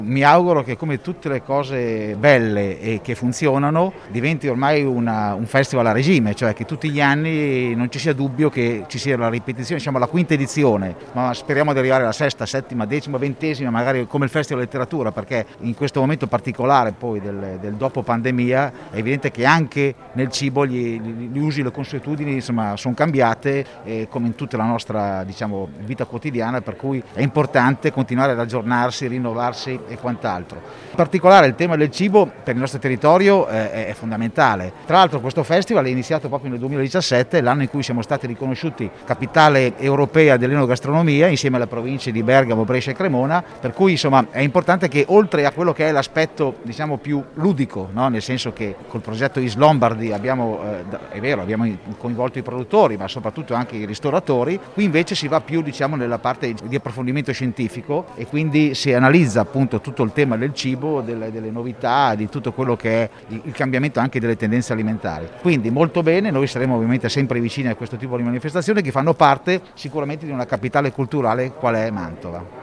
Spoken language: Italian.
Mi auguro che, come tutte le cose belle e che funzionano, diventi ormai un festival a regime, cioè che tutti gli anni non ci sia dubbio che ci sia la ripetizione, siamo alla quinta edizione, ma speriamo di arrivare alla sesta, settima, decima, ventesima, magari come il Festival Letteratura, perché in questo momento particolare poi del dopo pandemia è evidente che anche nel cibo gli usi, le consuetudini insomma sono cambiate, come in tutta la nostra vita quotidiana, per cui è importante continuare ad aggiornarsi, rinnovarsi e quant'altro. In particolare il tema del cibo per il nostro territorio è fondamentale. Tra l'altro questo festival è iniziato proprio nel 2017, l'anno in cui siamo stati riconosciuti capitale europea dell'enogastronomia insieme alle province di Bergamo, Brescia e Cremona, per cui insomma è importante che oltre a quello che è l'aspetto più ludico, no? Nel senso che col progetto Is Lombardy abbiamo coinvolto i produttori ma soprattutto anche i ristoratori, qui invece si va più nella parte di approfondimento scientifico e quindi si analizza appunto tutto il tema del cibo, delle novità, di tutto quello che è il cambiamento anche delle tendenze alimentari. Quindi molto bene, noi saremo ovviamente sempre vicini a questo tipo di manifestazioni che fanno parte sicuramente di una capitale culturale qual è Mantova.